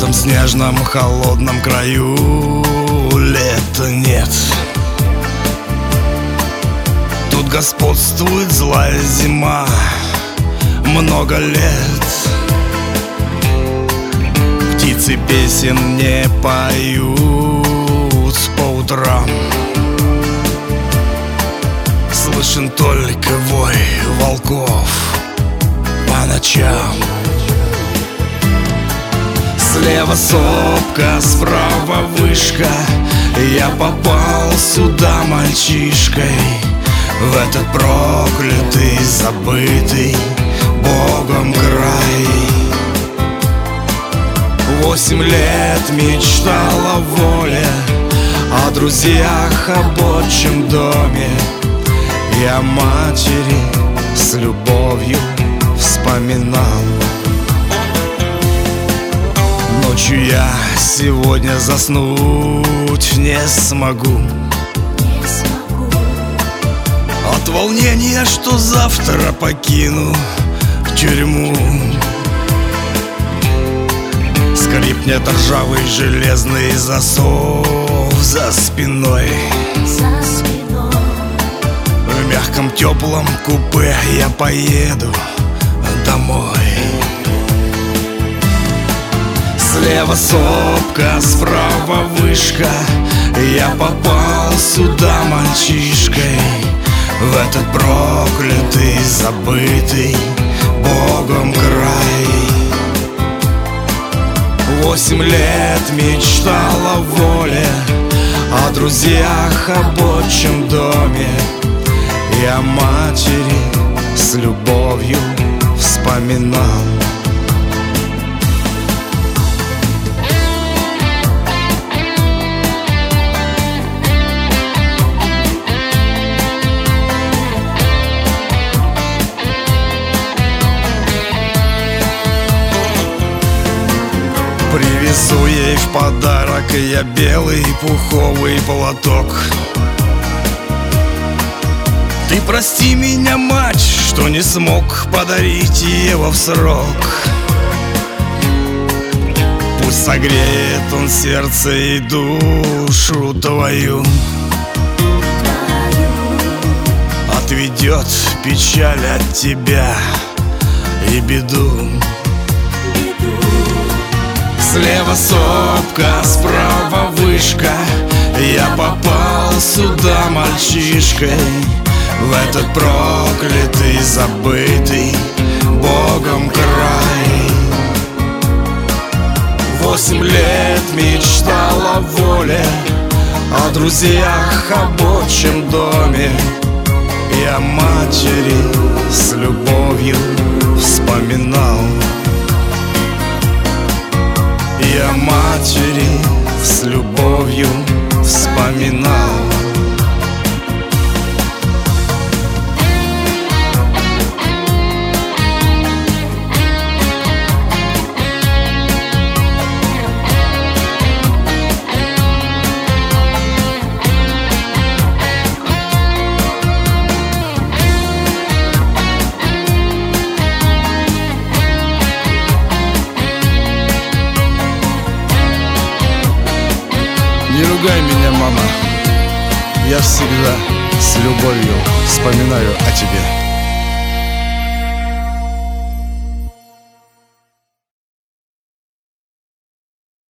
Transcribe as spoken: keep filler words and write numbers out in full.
этом снежном холодном краю лета нет. Тут господствует злая зима много лет. Птицы песен не поют по утрам. Слышен только вой волков по ночам. Слева сопка, справа вышка. Я попал сюда мальчишкой, в этот проклятый, забытый Богом край. Восемь лет мечтал о воле, о друзьях, об отчим доме и о матери с любовью вспоминал. Ночью я сегодня заснуть не смогу, не смогу. От волнения, что завтра покину тюрьму. Скрипнет ржавый железный засов за спиной. За спиной. В мягком теплом купе я поеду домой. Слева сопка, справа вышка. Я попал сюда мальчишкой, в этот проклятый, забытый Богом край. Восемь лет мечтал о воле, о друзьях, об отчим доме и о матери с любовью вспоминал. Привезу ей в подарок я белый пуховый платок. Ты прости меня, мать, что не смог подарить его в срок. Пусть согреет он сердце и душу твою, отведет печаль от тебя и беду. Слева сопка, справа вышка. Я попал сюда мальчишкой, в этот проклятый, забытый Богом край. Восемь лет мечтал о воле, о друзьях, об отчим доме и о матери с любовью вспоминал. И о матери с любовью вспоминал. Не ругай меня, мама, я всегда с любовью вспоминаю о тебе.